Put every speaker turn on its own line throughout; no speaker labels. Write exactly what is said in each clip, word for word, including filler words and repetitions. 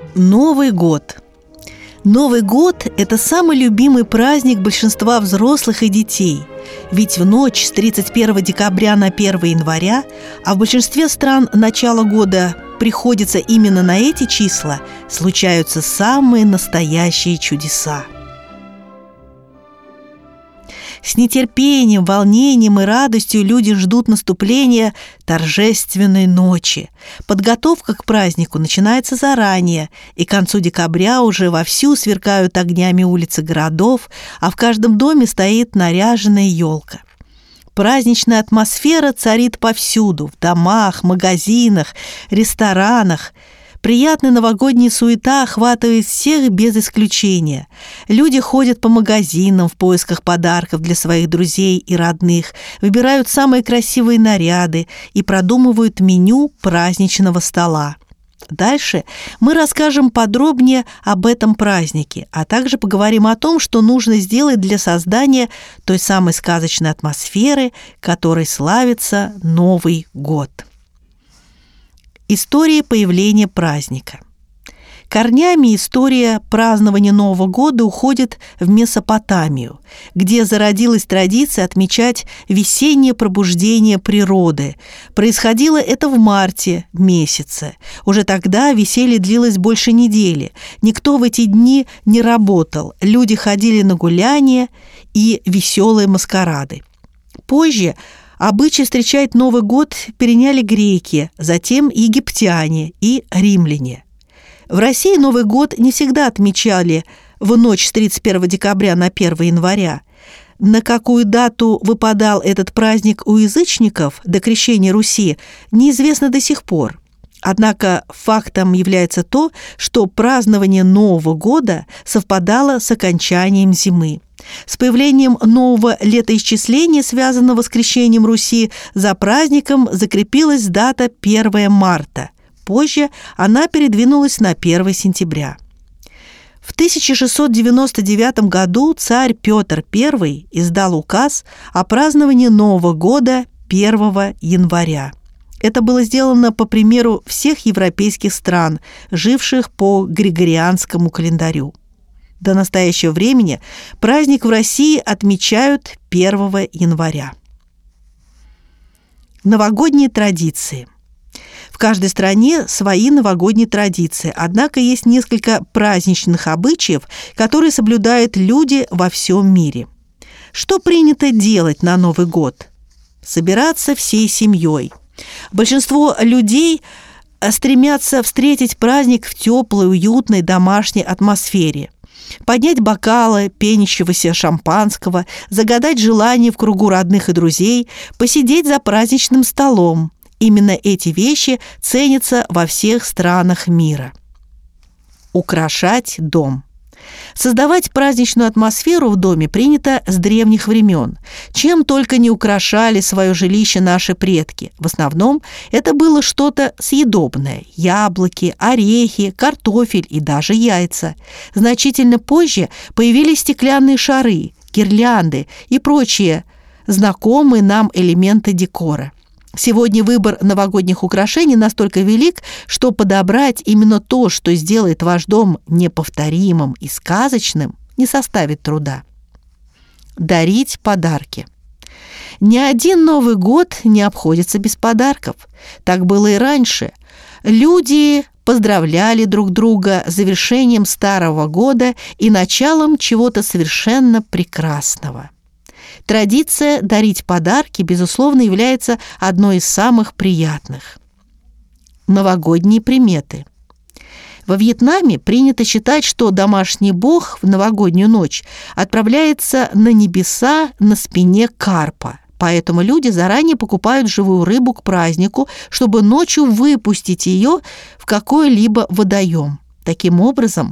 Новый год. Новый год – это самый любимый праздник большинства взрослых и детей. Ведь в ночь с тридцать первого декабря на первое января, а в большинстве стран начало года приходится именно на эти числа, случаются самые настоящие чудеса. С нетерпением, волнением и радостью люди ждут наступления торжественной ночи. Подготовка к празднику начинается заранее, и к концу декабря уже вовсю сверкают огнями улицы городов, а в каждом доме стоит наряженная елка. Праздничная атмосфера царит повсюду, в домах, магазинах, ресторанах. Приятная новогодняя суета охватывает всех без исключения. Люди ходят по магазинам в поисках подарков для своих друзей и родных, выбирают самые красивые наряды и продумывают меню праздничного стола. Дальше мы расскажем подробнее об этом празднике, а также поговорим о том, что нужно сделать для создания той самой сказочной атмосферы, которой славится Новый год. История появления праздника. Корнями история празднования Нового года уходит в Месопотамию, где зародилась традиция отмечать весеннее пробуждение природы. Происходило это в марте месяце. Уже тогда веселье длилось больше недели. Никто в эти дни не работал. Люди ходили на гуляния и веселые маскарады. Позже обычай встречать Новый год переняли греки, затем египтяне и римляне. В России Новый год не всегда отмечали в ночь с тридцать первого декабря на первое января. На какую дату выпадал этот праздник у язычников до крещения Руси, неизвестно до сих пор. Однако фактом является то, что празднование Нового года совпадало с окончанием зимы. С появлением нового летоисчисления, связанного с крещением Руси, за праздником закрепилась дата первое марта. Позже она передвинулась на первое сентября. В тысяча шестьсот девяносто девятом году царь Петр I издал указ о праздновании Нового года первого января. Это было сделано по примеру всех европейских стран, живших по григорианскому календарю. До настоящего времени праздник в России отмечают первого января. Новогодние традиции. В каждой стране свои новогодние традиции, однако есть несколько праздничных обычаев, которые соблюдают люди во всем мире. Что принято делать на Новый год? Собираться всей семьей. Большинство людей стремятся встретить праздник в теплой, уютной домашней атмосфере. Поднять бокалы пенящегося шампанского, загадать желания в кругу родных и друзей, посидеть за праздничным столом. Именно эти вещи ценятся во всех странах мира. Украшать дом. Создавать праздничную атмосферу в доме принято с древних времен. Чем только не украшали свое жилище наши предки. В основном это было что-то съедобное – яблоки, орехи, картофель и даже яйца. Значительно позже появились стеклянные шары, гирлянды и прочие знакомые нам элементы декора. Сегодня выбор новогодних украшений настолько велик, что подобрать именно то, что сделает ваш дом неповторимым и сказочным, не составит труда. Дарить подарки. Ни один Новый год не обходится без подарков. Так было и раньше. Люди поздравляли друг друга с завершением старого года и началом чего-то совершенно прекрасного. Традиция дарить подарки, безусловно, является одной из самых приятных. Новогодние приметы. Во Вьетнаме принято считать, что домашний бог в новогоднюю ночь отправляется на небеса на спине карпа. Поэтому люди заранее покупают живую рыбу к празднику, чтобы ночью выпустить ее в какой-либо водоем. Таким образом,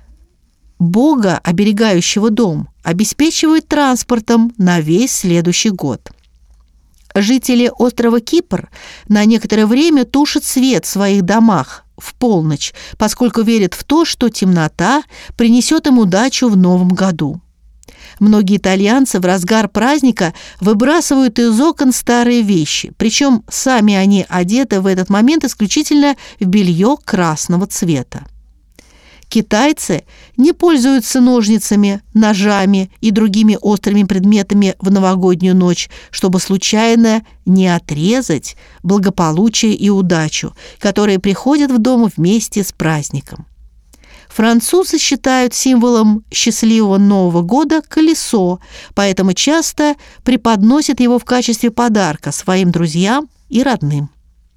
Бога, оберегающего дом, обеспечивают транспортом на весь следующий год. Жители острова Кипр на некоторое время тушат свет в своих домах в полночь, поскольку верят в то, что темнота принесет им удачу в новом году. Многие итальянцы в разгар праздника выбрасывают из окон старые вещи, причем сами они одеты в этот момент исключительно в белье красного цвета. Китайцы не пользуются ножницами, ножами и другими острыми предметами в новогоднюю ночь, чтобы случайно не отрезать благополучие и удачу, которые приходят в дом вместе с праздником. Французы считают символом счастливого Нового года колесо, поэтому часто преподносят его в качестве подарка своим друзьям и родным.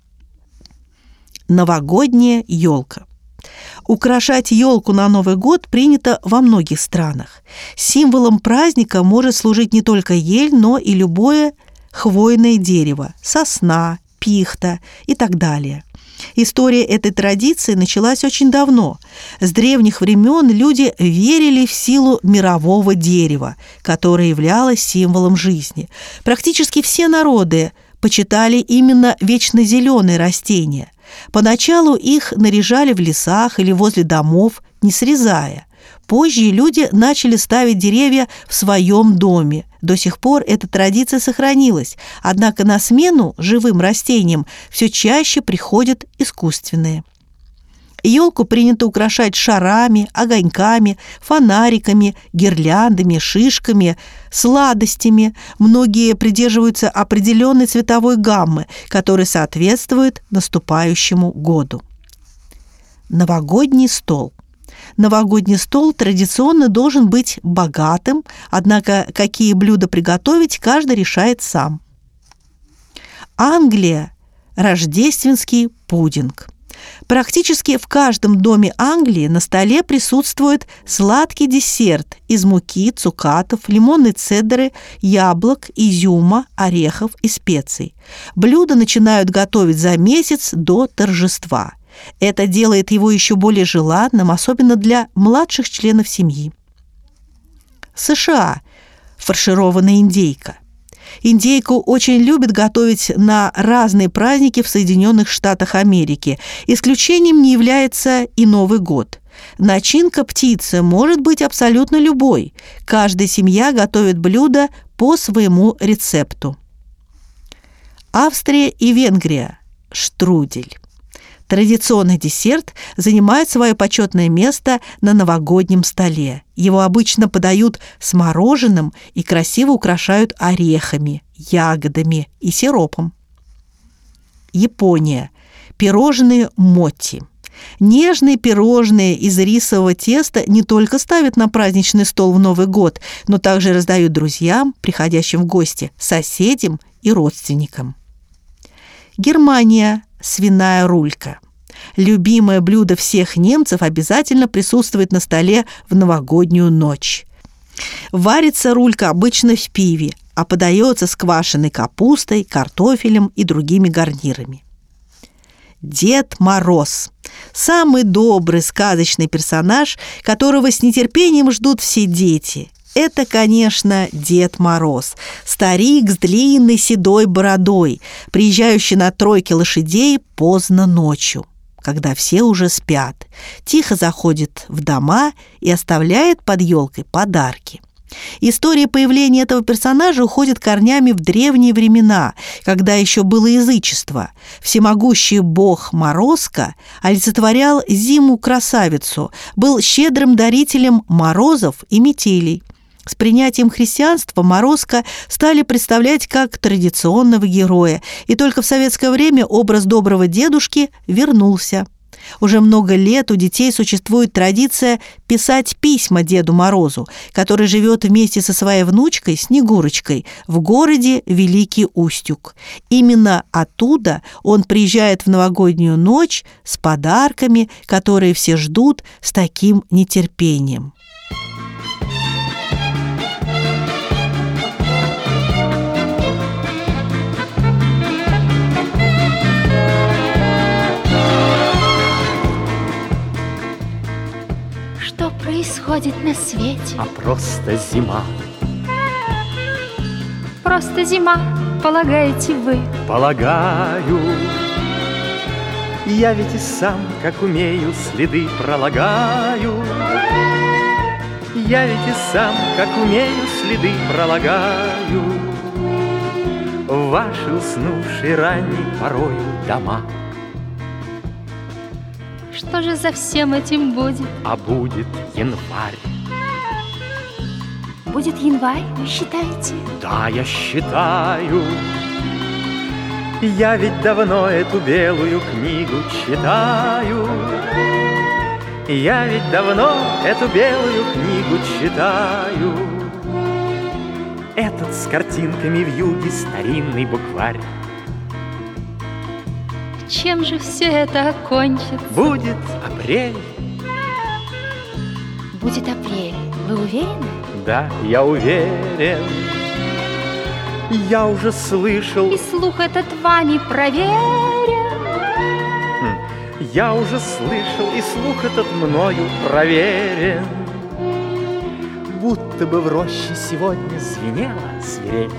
Новогодняя елка. Украшать елку на Новый год принято во многих странах. Символом праздника может служить не только ель, но и любое хвойное дерево – сосна, пихта и так далее. История этой традиции началась очень давно. С древних времен люди верили в силу мирового дерева, которое являлось символом жизни. Практически все народы почитали именно вечно зеленые растения. Поначалу их наряжали в лесах или возле домов, не срезая. Позже люди начали ставить деревья в своем доме. До сих пор эта традиция сохранилась, однако на смену живым растениям все чаще приходят искусственные. Елку принято украшать шарами, огоньками, фонариками, гирляндами, шишками, сладостями. Многие придерживаются определенной цветовой гаммы, которая соответствует наступающему году. Новогодний стол. Новогодний стол традиционно должен быть богатым, однако какие блюда приготовить, каждый решает сам. Англия – рождественский пудинг. Практически в каждом доме Англии на столе присутствует сладкий десерт из муки, цукатов, лимонной цедры, яблок, изюма, орехов и специй. Блюда начинают готовить за месяц до торжества. Это делает его еще более желанным, особенно для младших членов семьи. США – фаршированная индейка. Индейку очень любят готовить на разные праздники в Соединенных Штатах Америки. Исключением не является и Новый год. Начинка птицы может быть абсолютно любой. Каждая семья готовит блюдо по своему рецепту. Австрия и Венгрия – штрудель. Традиционный десерт занимает свое почетное место на новогоднем столе. Его обычно подают с мороженым и красиво украшают орехами, ягодами и сиропом. Япония. Пирожные мотти. Нежные пирожные из рисового теста не только ставят на праздничный стол в Новый год, но также раздают друзьям, приходящим в гости, соседям и родственникам. Германия. Свиная рулька. Любимое блюдо всех немцев обязательно присутствует на столе в новогоднюю ночь. Варится рулька обычно в пиве, а подается с квашеной капустой, картофелем и другими гарнирами. Дед Мороз. Самый добрый сказочный персонаж, которого с нетерпением ждут все дети. Это, конечно, Дед Мороз, старик с длинной седой бородой, приезжающий на тройке лошадей поздно ночью, когда все уже спят, тихо заходит в дома и оставляет под елкой подарки. История появления этого персонажа уходит корнями в древние времена, когда еще было язычество. Всемогущий бог Морозко олицетворял зиму-красавицу, был щедрым дарителем морозов и метелей. С принятием христианства Морозко стали представлять как традиционного героя, и только в советское время образ доброго дедушки вернулся. Уже много лет у детей существует традиция писать письма Деду Морозу, который живет вместе со своей внучкой Снегурочкой в городе Великий Устюг. Именно оттуда он приезжает в новогоднюю ночь с подарками, которые все ждут с таким нетерпением.
Что происходит на свете?
А просто зима.
Просто зима, полагаете вы?
Полагаю. Я ведь и сам, как умею, следы пролагаю. Я ведь и сам, как умею, следы пролагаю в ваши уснувшие ранней порою дома.
Что же за всем этим будет?
А будет январь.
Будет январь, вы считаете?
Да, я считаю. Я ведь давно эту белую книгу читаю. Я ведь давно эту белую книгу читаю. Этот с картинками в юге старинный букварь.
Чем же все это окончится?
Будет апрель.
Будет апрель, вы уверены?
Да, я уверен. Я уже слышал.
И слух этот вами проверен.
Я уже слышал, и слух этот мною проверен. Будто бы в роще сегодня звенела свирель.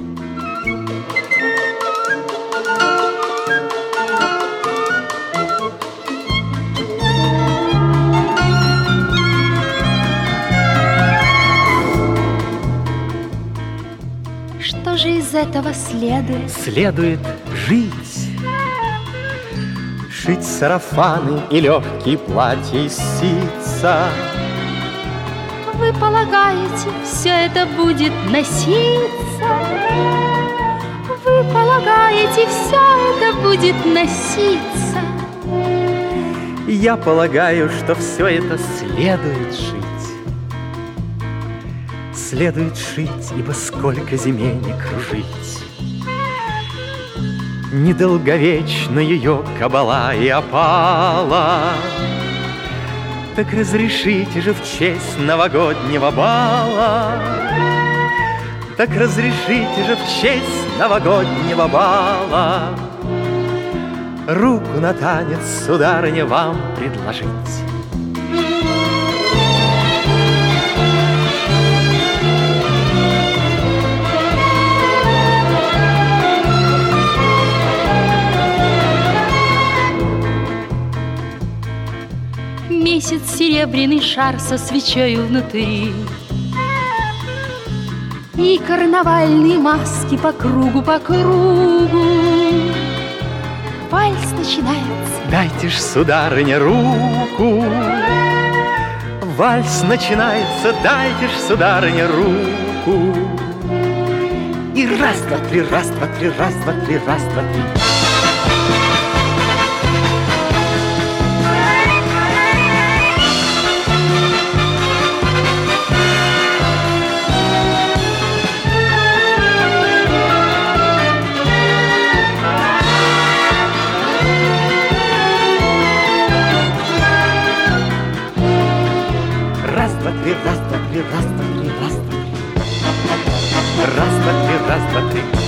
Что же из этого следует?
Следует жить. Шить сарафаны и легкие платья из ситца.
Вы полагаете, все это будет носиться? Вы полагаете, все это будет носиться?
Я полагаю, что все это следует шить. Следует шить, ибо сколько зимей не кружить. Недолговечна ее кабала и опала. Так разрешите же в честь новогоднего бала, так разрешите же в честь новогоднего бала руку на танец, сударыня, вам предложить.
Месяц серебряный шар со свечою внутри, и карнавальные маски по кругу, по кругу. Вальс начинается.
Дайте ж, сударыня, руку. Вальс начинается, дайте ж, сударыня, руку. И раз, два, три, раз, два, три, раз, два, три, раз, два, три. Раз, два, три, раз, два, три, раз, два, три, раз, два, три. Раз, два, три, раз, два, три.